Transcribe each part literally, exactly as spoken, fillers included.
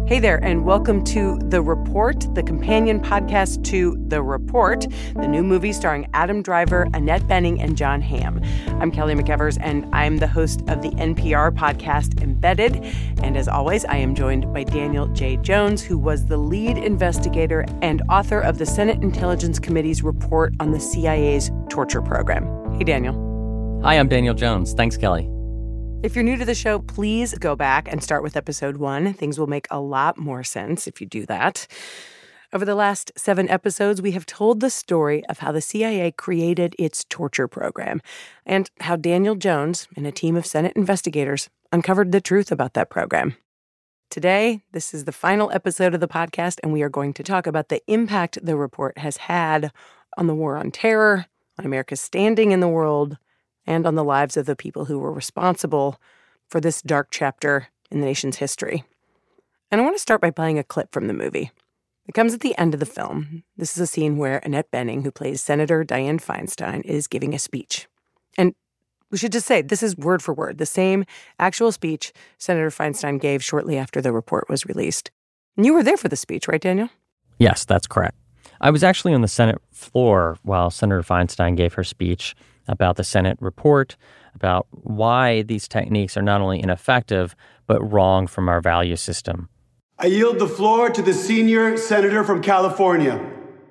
Hey there, and welcome to The Report, the companion podcast to The Report, the new movie starring Adam Driver, Annette Bening, and Jon Hamm. I'm Kelly McEvers, and I'm the host of the N P R podcast Embedded. And as always, I am joined by Daniel J. Jones, who was the lead investigator and author of the Senate Intelligence Committee's report on the C I A's torture program. Hey, Daniel. Hi, I'm Daniel Jones. Thanks, Kelly. If you're new to the show, please go back and start with episode one. Things will make a lot more sense if you do that. Over the last seven episodes, we have told the story of how the C I A created its torture program and how Daniel Jones and a team of Senate investigators uncovered the truth about that program. Today, this is the final episode of the podcast, and we are going to talk about the impact the report has had on the war on terror, on America's standing in the world, and on the lives of the people who were responsible for this dark chapter in the nation's history. And I want to start by playing a clip from the movie. It comes at the end of the film. This is a scene where Annette Bening, who plays Senator Dianne Feinstein, is giving a speech. And we should just say, this is word for word, the same actual speech Senator Feinstein gave shortly after the report was released. And you were there for the speech, right, Daniel? Yes, that's correct. I was actually on the Senate floor while Senator Feinstein gave her speech about the Senate report, about why these techniques are not only ineffective, but wrong from our value system. I yield the floor to the senior senator from California.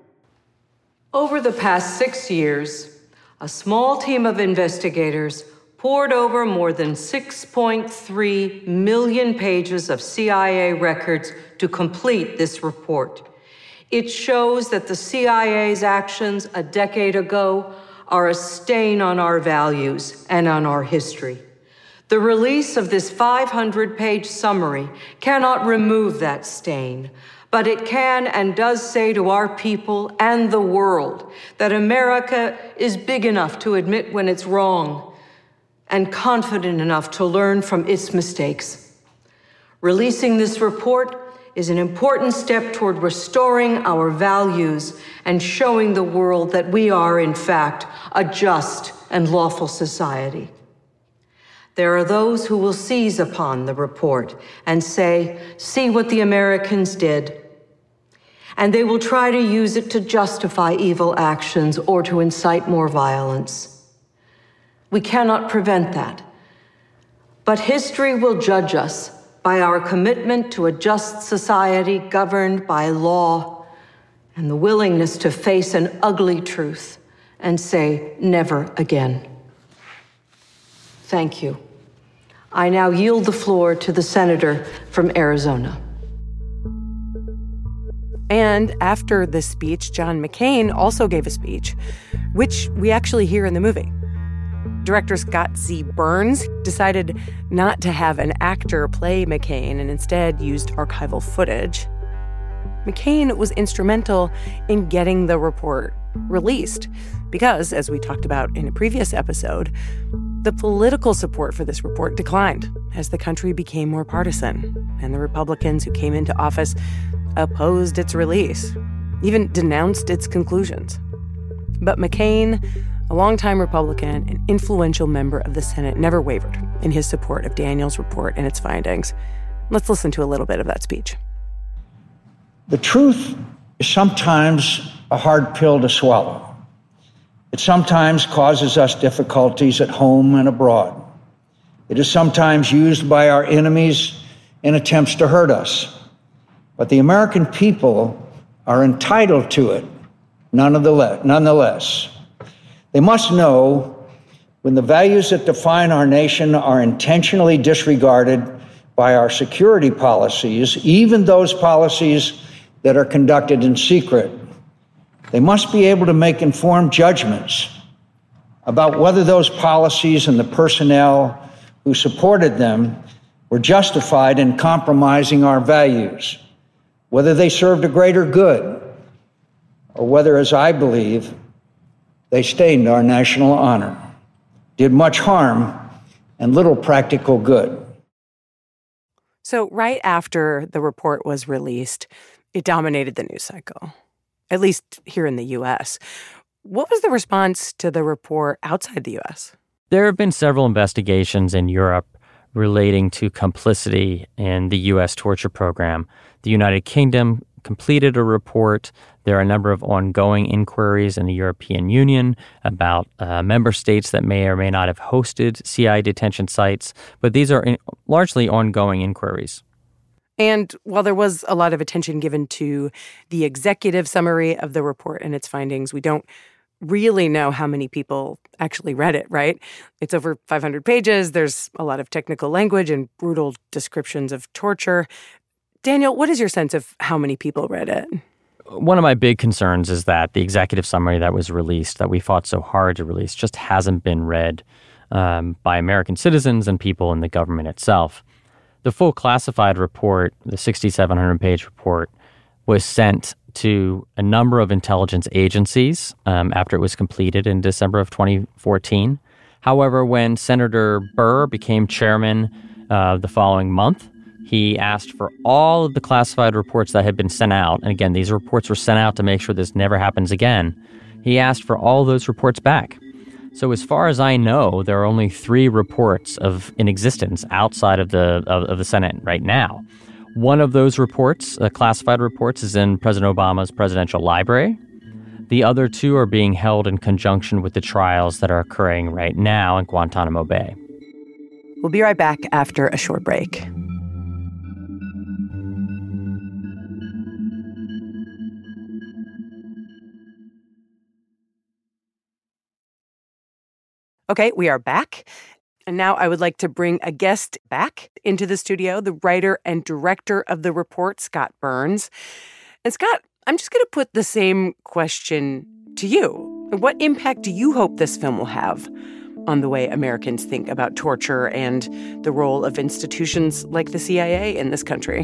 Over the past six years, a small team of investigators pored over more than six point three million pages of C I A records to complete this report. It shows that the C I A's actions a decade ago are a stain on our values and on our history. The release of this five hundred page summary cannot remove that stain, but it can and does say to our people and the world that America is big enough to admit when it's wrong and confident enough to learn from its mistakes. Releasing this report is an important step toward restoring our values and showing the world that we are, in fact, a just and lawful society. There are those who will seize upon the report and say, see what the Americans did. And they will try to use it to justify evil actions or to incite more violence. We cannot prevent that. But history will judge us by our commitment to a just society governed by law and the willingness to face an ugly truth and say never again. Thank you. I now yield the floor to the senator from Arizona. And after this speech, John McCain also gave a speech, which we actually hear in the movie. Director Scott Z. Burns decided not to have an actor play McCain and instead used archival footage. McCain was instrumental in getting the report released because, as we talked about in a previous episode, the political support for this report declined as the country became more partisan, and the Republicans who came into office opposed its release, even denounced its conclusions. But McCain, a longtime Republican and influential member of the Senate, never wavered in his support of Daniel's report and its findings. Let's listen to a little bit of that speech. The truth is sometimes a hard pill to swallow. It sometimes causes us difficulties at home and abroad. It is sometimes used by our enemies in attempts to hurt us. But the American people are entitled to it nonetheless. They must know when the values that define our nation are intentionally disregarded by our security policies, even those policies that are conducted in secret, they must be able to make informed judgments about whether those policies and the personnel who supported them were justified in compromising our values, whether they served a greater good, or whether, as I believe, they stained our national honor, did much harm and little practical good. So right after the report was released, it dominated the news cycle, at least here in the U S. What was the response to the report outside the U S? There have been several investigations in Europe relating to complicity in the U S torture program. The United Kingdom completed a report. There are a number of ongoing inquiries in the European Union about uh, member states that may or may not have hosted C I A detention sites, but these are in, largely ongoing inquiries. And while there was a lot of attention given to the executive summary of the report and its findings, we don't really know how many people actually read it, right? It's over five hundred pages. There's a lot of technical language and brutal descriptions of torture. Daniel, what is your sense of how many people read it? One of my big concerns is that the executive summary that was released, that we fought so hard to release, just hasn't been read um, by American citizens and people in the government itself. The full classified report, the six thousand seven hundred page report, was sent to a number of intelligence agencies um, after it was completed in December of twenty fourteen. However, when Senator Burr became chairman uh, the following month, he asked for all of the classified reports that had been sent out. And again, these reports were sent out to make sure this never happens again. He asked for all those reports back. So as far as I know, there are only three reports of in existence outside of the of, of the Senate right now. One of those reports, uh, classified reports, is in President Obama's presidential library. The other two are being held in conjunction with the trials that are occurring right now in Guantanamo Bay. We'll be right back after a short break. Okay, we are back. And now I would like to bring a guest back into the studio, the writer and director of the report, Scott Burns. And Scott, I'm just going to put the same question to you. What impact do you hope this film will have on the way Americans think about torture and the role of institutions like the C I A in this country?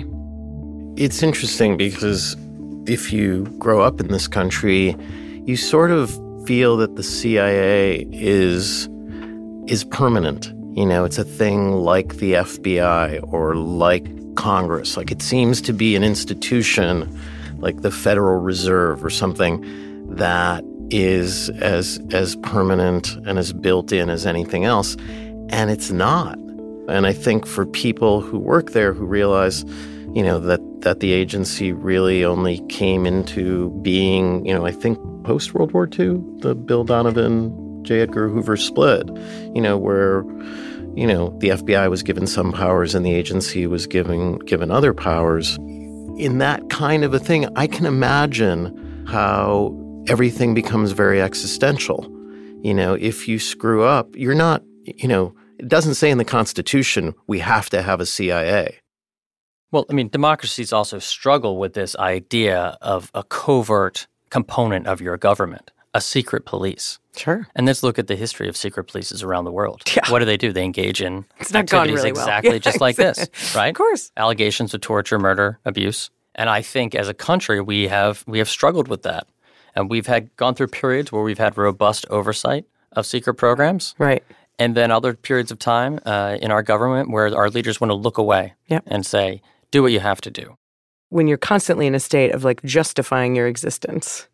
It's interesting because if you grow up in this country, you sort of feel that the C I A is is permanent. You know, it's a thing like the F B I or like Congress. Like it seems to be an institution like the Federal Reserve or something that is as as permanent and as built in as anything else. And it's not. And I think for people who work there who realize, you know, that, that the agency really only came into being, you know, I think post-World War Two, the Bill Donovan, J. Edgar Hoover split, you know, where, you know, the F B I was given some powers and the agency was given given other powers. In that kind of a thing, I can imagine how everything becomes very existential. You know, if you screw up, you're not, you know, it doesn't say in the Constitution we have to have a C I A. Well, I mean, democracies also struggle with this idea of a covert component of your government, a secret police. Sure. And let's look at the history of secret polices around the world. Yeah. What do they do? They engage in it's not gone activities really exactly well. Yeah, just like this, right? Of course. Allegations of torture, murder, abuse. And I think as a country, we have we have struggled with that. And we've had gone through periods where we've had robust oversight of secret programs. Right. And then other periods of time uh, in our government where our leaders want to look away yep. and say, do what you have to do. When you're constantly in a state of like justifying your existence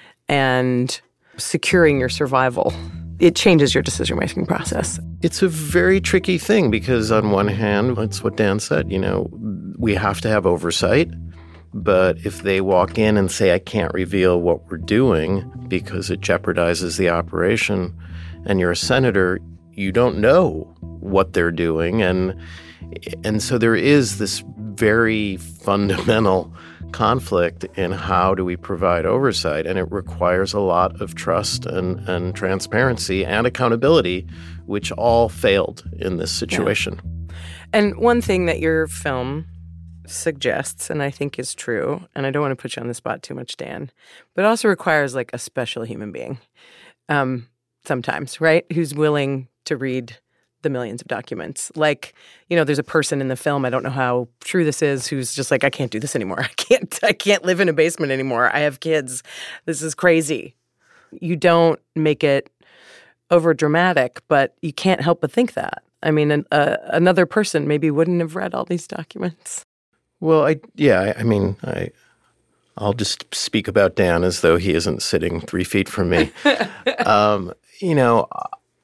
and securing your survival, it changes your decision-making process. It's a very tricky thing because on one hand, it's what Dan said, you know, we have to have oversight. But if they walk in and say, I can't reveal what we're doing because it jeopardizes the operation, and you're a senator, you don't know what they're doing. And and so there is this very fundamental conflict in how do we provide oversight. And it requires a lot of trust and, and transparency and accountability, which all failed in this situation. Yeah. And one thing that your film suggests, and I think is true, and I don't want to put you on the spot too much, Dan, but it also requires like a special human being um, sometimes, right, who's willing to read the millions of documents. Like, you know, there's a person in the film, I don't know how true this is, who's just like, I can't do this anymore. I can't, I can't live in a basement anymore. I have kids. This is crazy. You don't make it over dramatic, but you can't help but think that. I mean, an, uh, another person maybe wouldn't have read all these documents. Well, I yeah, I, I mean, I, I'll just speak about Dan as though he isn't sitting three feet from me. um, you know,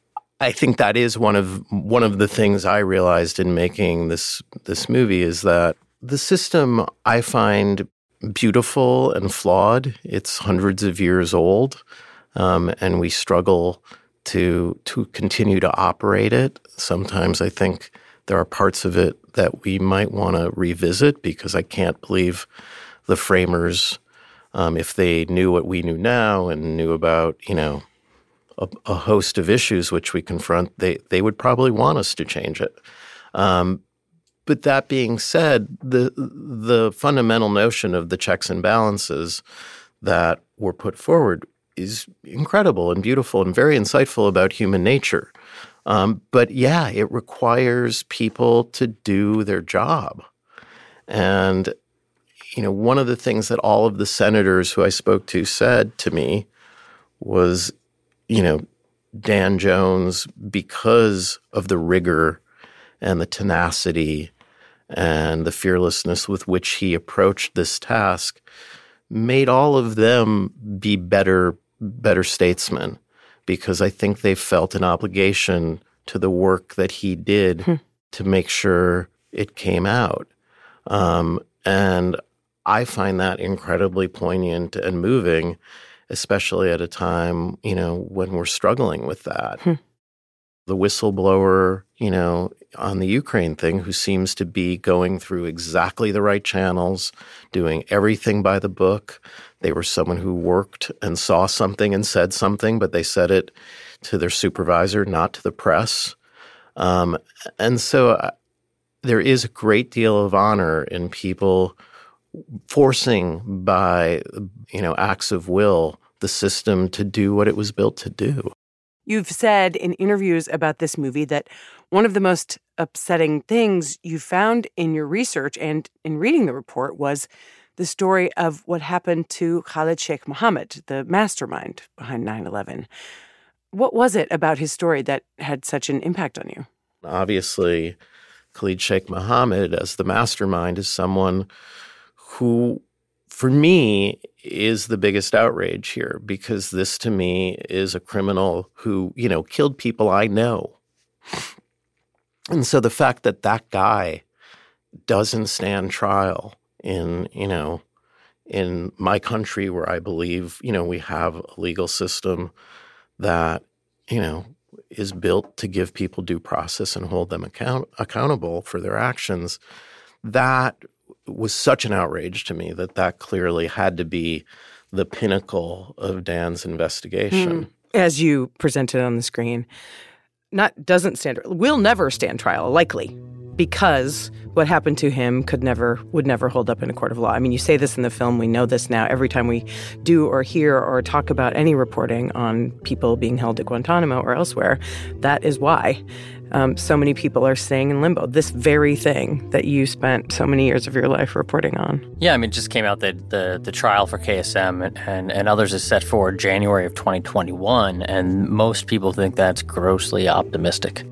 I think that is one of one of the things I realized in making this this movie is that the system I find beautiful and flawed. It's hundreds of years old, um, and we struggle to to continue to operate it. Sometimes I think there are parts of it that we might want to revisit because I can't believe the framers, um, if they knew what we knew now and knew about, you know, a, a host of issues which we confront, they they would probably want us to change it. Um, but that being said, the the fundamental notion of the checks and balances that were put forward is incredible and beautiful and very insightful about human nature. Um, but yeah, it requires people to do their job. And, you know, one of the things that all of the senators who I spoke to said to me was, you know, Dan Jones, because of the rigor and the tenacity and the fearlessness with which he approached this task, made all of them be better, better statesmen, because I think they felt an obligation to the work that he did hmm. to make sure it came out. Um, and I find that incredibly poignant and moving, especially at a time, you know, when we're struggling with that. Hmm. The whistleblower, you know, on the Ukraine thing, who seems to be going through exactly the right channels, doing everything by the book. They were someone who worked and saw something and said something, but they said it to their supervisor, not to the press. Um, and so uh, there is a great deal of honor in people forcing by, you know, acts of will, the system to do what it was built to do. You've said in interviews about this movie that one of the most upsetting things you found in your research and in reading the report was the story of what happened to Khalid Sheikh Mohammed, the mastermind behind nine eleven. What was it about his story that had such an impact on you? Obviously, Khalid Sheikh Mohammed, as the mastermind, is someone who, for me, is the biggest outrage here, because this, to me, is a criminal who, you know, killed people I know. And so the fact that that guy doesn't stand trial in, you know, in my country where I believe, you know, we have a legal system that, you know, is built to give people due process and hold them account- accountable for their actions, that was such an outrage to me that that clearly had to be the pinnacle of Dan's investigation. Mm. As you presented on the screen, not doesn't stand, will never stand trial, likely, because what happened to him could never, would never hold up in a court of law. I mean, you say this in the film, we know this now. Every time we do or hear or talk about any reporting on people being held at Guantanamo or elsewhere, that is why um, so many people are staying in limbo. This very thing that you spent so many years of your life reporting on. Yeah, I mean, it just came out that the, the trial for K S M and, and, and others is set for January of twenty twenty-one, and most people think that's grossly optimistic.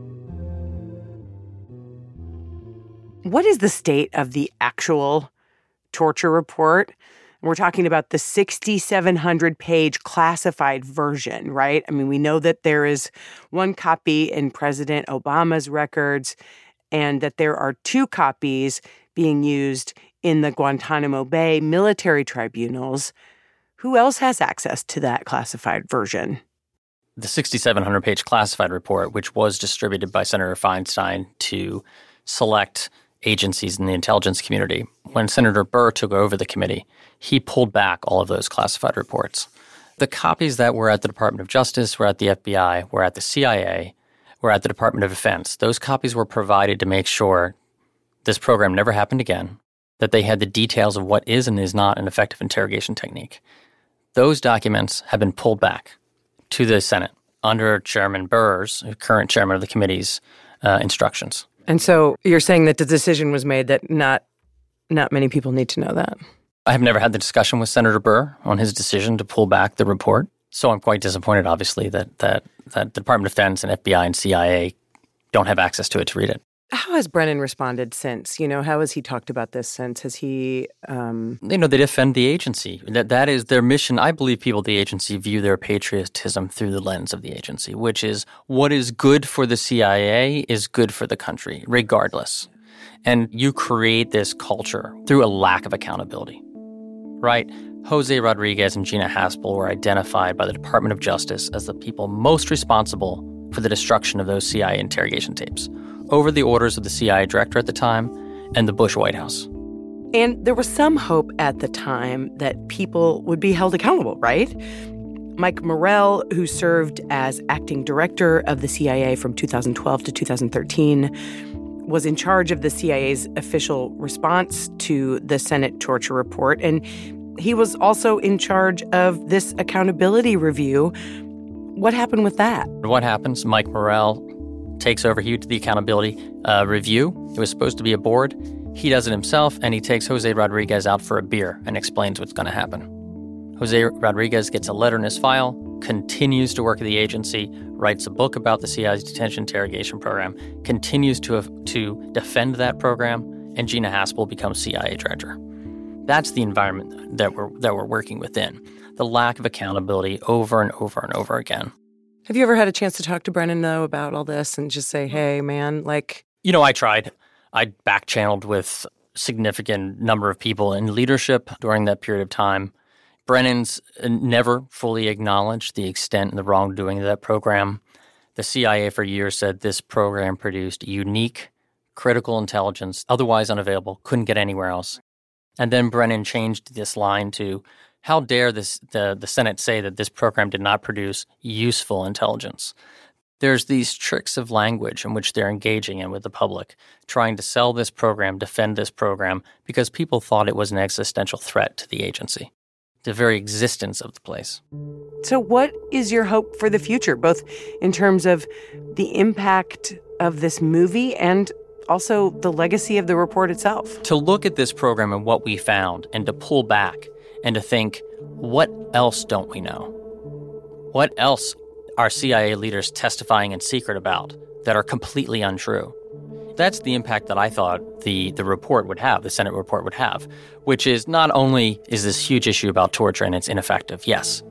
What is the state of the actual torture report? We're talking about the sixty-seven hundred page classified version, right? I mean, we know that there is one copy in President Obama's records and that there are two copies being used in the Guantanamo Bay military tribunals. Who else has access to that classified version? The sixty-seven hundred page classified report, which was distributed by Senator Feinstein to select agencies in the intelligence community. When Senator Burr took over the committee, he pulled back all of those classified reports. The copies that were at the Department of Justice, were at the F B I, were at the C I A, were at the Department of Defense. Those copies were provided to make sure this program never happened again, that they had the details of what is and is not an effective interrogation technique. Those documents have been pulled back to the Senate under Chairman Burr's, current chairman of the committee's, uh, instructions. And so you're saying that the decision was made that not not many people need to know that? I have never had the discussion with Senator Burr on his decision to pull back the report. So I'm quite disappointed, obviously, that that, that the Department of Defense and F B I and C I A don't have access to it to read it. How has Brennan responded since? You know, how has he talked about this since? Has he... Um... You know, they defend the agency. That That is their mission. I believe people at the agency view their patriotism through the lens of the agency, which is what is good for the C I A is good for the country, regardless. And you create this culture through a lack of accountability, right? Jose Rodriguez and Gina Haspel were identified by the Department of Justice as the people most responsible for the destruction of those C I A interrogation tapes, over the orders of the C I A director at the time and the Bush White House. And there was some hope at the time that people would be held accountable, right? Mike Morell, who served as acting director of the C I A from two thousand twelve to two thousand thirteen, was in charge of the C I A's official response to the Senate torture report. And he was also in charge of this accountability review. What happened with that? What happens? Mike Morell takes over he, the accountability uh, review. It was supposed to be a board. He does it himself, and he takes Jose Rodriguez out for a beer and explains what's going to happen. Jose Rodriguez gets a letter in his file, continues to work at the agency, writes a book about the C I A's detention interrogation program, continues to, to defend that program, and Gina Haspel becomes C I A director. That's the environment that we're, that we're working within, the lack of accountability over and over and over again. Have you ever had a chance to talk to Brennan, though, about all this and just say, hey, man, like... You know, I tried. I back-channeled with a significant number of people in leadership during that period of time. Brennan's never fully acknowledged the extent and the wrongdoing of that program. The C I A for years said this program produced unique, critical intelligence, otherwise unavailable, couldn't get anywhere else. And then Brennan changed this line to, how dare this, the, the Senate say that this program did not produce useful intelligence? There's these tricks of language in which they're engaging in with the public, trying to sell this program, defend this program, because people thought it was an existential threat to the agency, the very existence of the place. So what is your hope for the future, both in terms of the impact of this movie and also the legacy of the report itself? To look at this program and what we found and to pull back and to think, what else don't we know? What else are C I A leaders testifying in secret about that are completely untrue? That's the impact that I thought the, the report would have, the Senate report would have, which is not only is this huge issue about torture and it's ineffective, yes,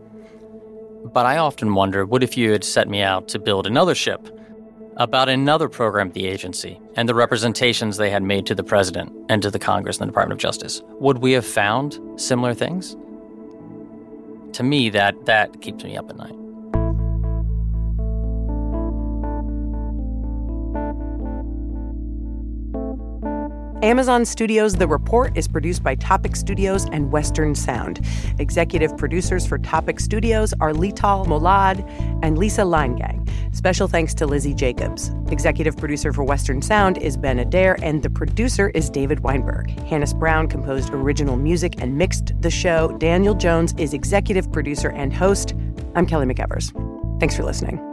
but I often wonder, what if you had set me out to build another ship about another program at the agency and the representations they had made to the president and to the Congress and the Department of Justice? Would we have found similar things? To me, that that keeps me up at night. Amazon Studios' The Report is produced by Topic Studios and Western Sound. Executive producers for Topic Studios are Lital Molad and Lisa Leingang. Special thanks to Lizzie Jacobs. Executive producer for Western Sound is Ben Adair, and the producer is David Weinberg. Hannes Brown composed original music and mixed the show. Daniel Jones is executive producer and host. I'm Kelly McEvers. Thanks for listening.